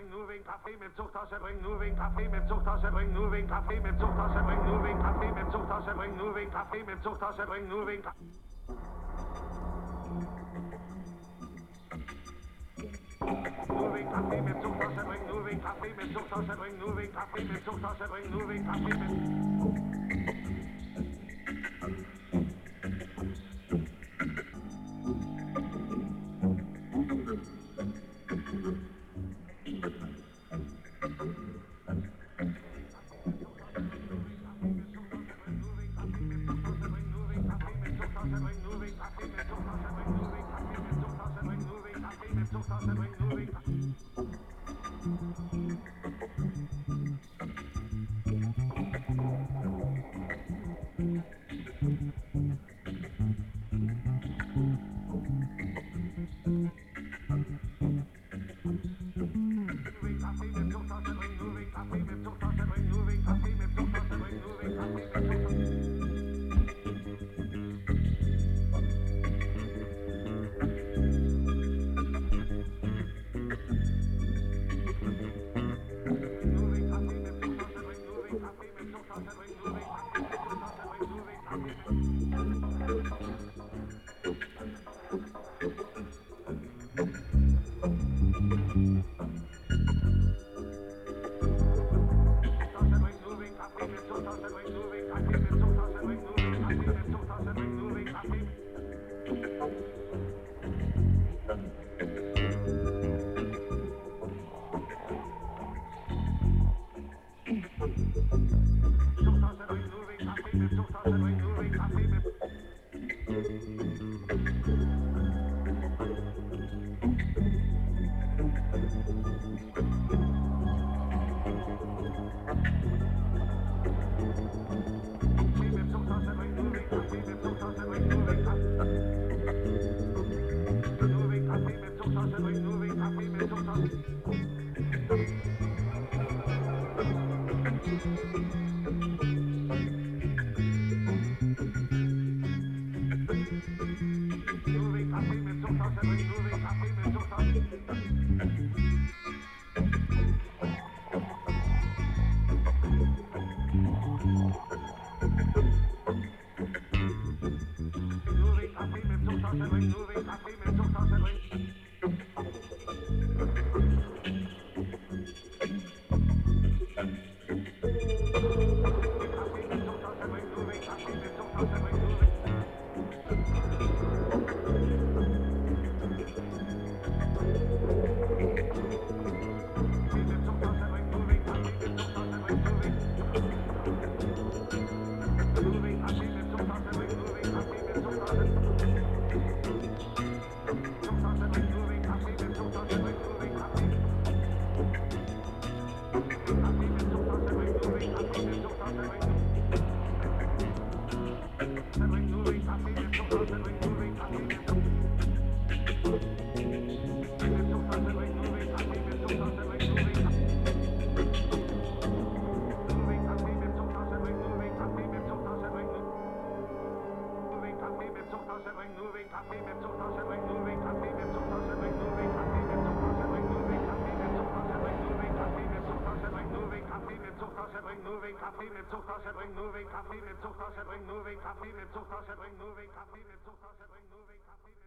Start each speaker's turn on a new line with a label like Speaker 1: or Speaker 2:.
Speaker 1: bring nur wen Kaffee mit Zuchthause, bring nur wen Kaffee mit Zuchthause, bring nur wen Kaffee mit Zuchthause, bring nur wen Kaffee mit Zuchthause, bring nur wen Kaffee mit Zuchthause, bring nur wen Kaffee. Nur wen Kaffee mit Zuchthause, bring nur wen Kaffee mit Zuchthause, bring nur wen Kaffee mit Zuchthause, bring nur wen Kaffee mit. Kaffee mit Zuchthause, bring nur wen Kaffee mit Zuchthause, bring nur wen Kaffee mit Zuchthause, bring nur wen Kaffee mit